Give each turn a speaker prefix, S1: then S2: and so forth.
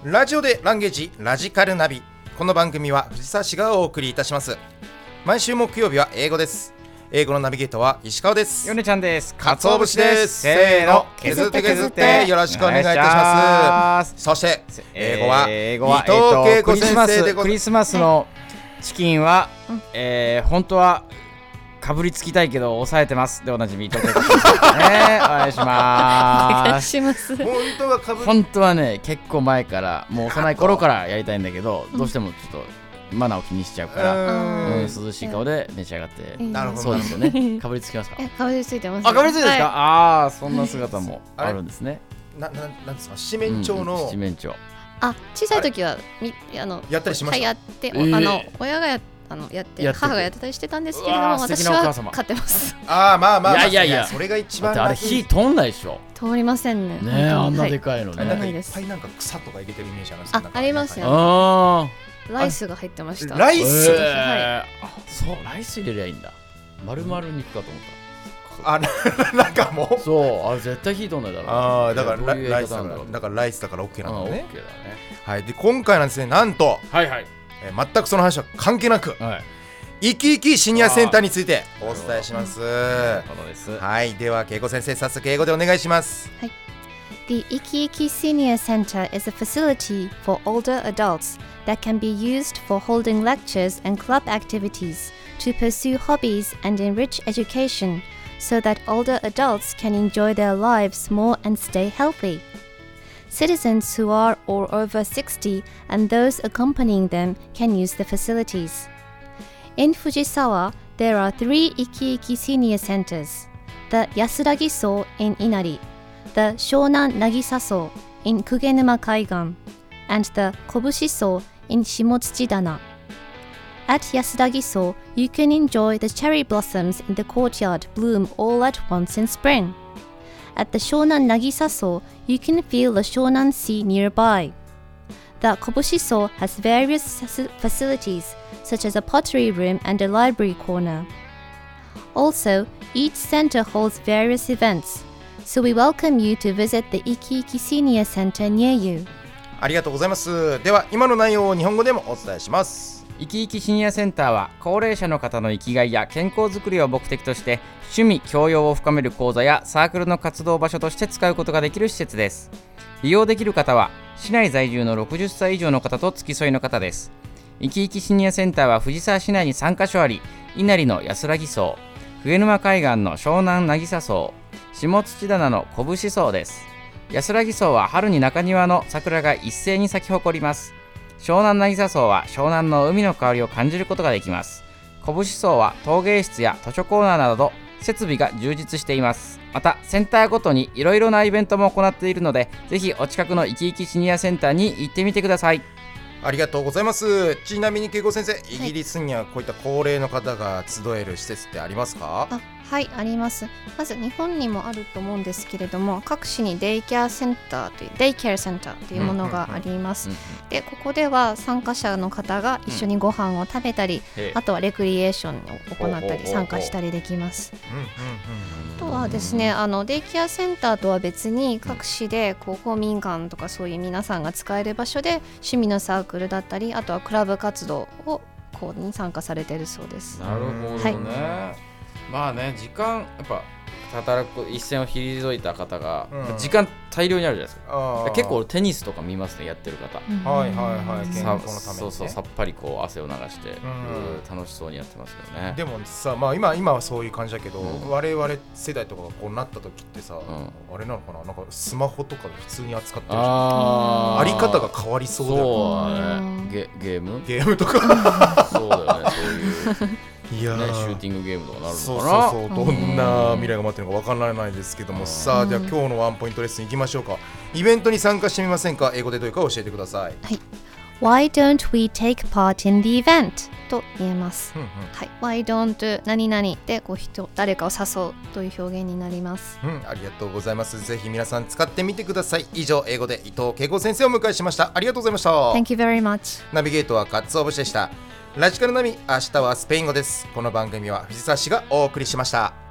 S1: ラジオでランゲージラジカルナビ。この番組は藤沢市がお送りいたします。毎週木曜日は英語です。英語のナビゲートは石川です。
S2: ヨネちゃんです。
S1: 鰹節です。せーの、削って削ってよろしくお願いいたします。そして英語は伊藤恵子先生でございます。
S2: クリスマスのチキンは、本当はかぶりつきたいけど抑えてますでおなじみ伊藤恵子先生、お願いします。
S3: お願いします。
S2: 本当はね、結構前からもう幼い頃からやりたいんだけど、どうしてもちょっとマナーを気にしちゃうから、涼しい顔で召し上がって。
S1: なるほど。
S2: そうですよね。かぶりつきますか？
S3: かぶりついてます。
S2: あ、かぶりついてですか？ああ、そんな姿もあるんですね。
S1: なんですか？七面鳥の。
S2: 七面鳥。
S3: 小さい時は
S1: やったりしました。
S3: やって親がやって母がやってたりしてたんですけれども、私は飼ってます。
S1: まあ
S2: いや
S1: それが一番
S2: あれ火通んないでしょ。
S3: 通りませんね。
S2: ねえ、あんなでかいのね。
S1: なんかいっぱいなんか草とか入れてるイメージあるんですか？
S3: ありますよね。ライスが入ってました。
S1: ライス？
S3: はい。
S2: そう、ライス入れりゃいいんだ。丸々肉かと思った。
S1: なんかもう
S2: そう、あれ絶対火通んないだろう。
S1: だからライスだから OK なんだね。
S2: OK だね。
S1: はい。で今回なんですね、なんと全くその話は関係なく、生き生きシニアセンターについてお伝えします。はい。では恵子先生、早速英語でお願いします。
S3: はい。The Ikiiki Senior Center is a facility for older adults that can be used for holding lectures and club activities to pursue hobbies and enrich education so that older adults can enjoy their lives more and stay healthy. Citizens who are or over 60 and those accompanying them can use the facilities. In Fujisawa, there are 3 Ikiiki Senior Centers: the Yasuragi-so in Inari, the Shonan Nagisa-so in Kugenuma Kaigan, and the Kobushi-so in Shimotsuchidana. At Yasuragi-so, you can enjoy the cherry blossoms in the courtyard bloom all at once in spring. At the Shonan Nagisa-so, you can feel the Shonan Sea nearby. The Kobushi-so has various facilities, such as a pottery room and a library corner. Also, each center holds various events, so we welcome you to visit the Ikiiki Senior Center near you.
S1: ありがとうございます。では今の内容を日本語でもお伝えします。
S2: 生き生きシニアセンターは高齢者の方の生きがいや健康づくりを目的として趣味教養を深める講座やサークルの活動場所として使うことができる施設です。利用できる方は市内在住の60歳以上の方と付き添いの方です。生き生きシニアセンターは藤沢市内に3カ所あり、稲荷の安らぎ荘、上沼海岸の湘南渚荘、下土棚の小節荘です。安らぎ荘は春に中庭の桜が一斉に咲き誇ります。湘南渚荘は湘南の海の香りを感じることができます。小節荘は陶芸室や図書コーナーなど設備が充実しています。またセンターごとにいろいろなイベントも行っているので、ぜひお近くの生き生きシニアセンターに行ってみてください。
S1: ありがとうございます。ちなみに恵子先生、イギリスにはこういった高齢の方が集える施設ってありますか？
S3: はい、あります。まず日本にもあると思うんですけれども、各市にデイケアセンターというものがあります。で、ここでは参加者の方が一緒にご飯を食べたり、あとはレクリエーションを行ったり参加したりできます。あとはですね、デイケアセンターとは別に各市で公民館とかそういう皆さんが使える場所で趣味のサークルだったり、あとはクラブ活動に参加されているそうです。
S2: なるほどね。まあね、時間やっぱ働く一線を退いた方が、時間大量にあるじゃないですか。結構テニスとか見ますね、やってる方。
S1: はいはいはい。健康のために、ね、
S2: そうさっぱり汗を流して、楽しそうにやってますよね。
S1: でもさ、今はそういう感じだけど、我々世代とかがこうなった時ってさ、あれなのかな、なんかスマホとかで普通に扱ってるじゃん。あり方が変わりそうだよね。
S2: ゲーム
S1: とか
S2: そうだよね、そういう
S1: いや、
S2: シューティングゲームとかなるのかな。
S1: そうどんな未来が待ってるのか分からないですけども、さあ、じゃあ今日のワンポイントレッスンいきましょうか。イベントに参加してみませんか？英語でどういうか教えてください。
S3: はい。Why don't we take part in the event? と言えます。はい。Why don't 何々で誰かを誘うという表現になります。
S1: ありがとうございます。ぜひ皆さん使ってみてください。以上、英語で伊藤恵子先生をお迎えしました。ありがとうございました。
S3: Thank you very much.
S1: ナビゲートは鰹節でした。ラジカルナビ、明日はスペイン語です。この番組は藤沢市がお送りしました。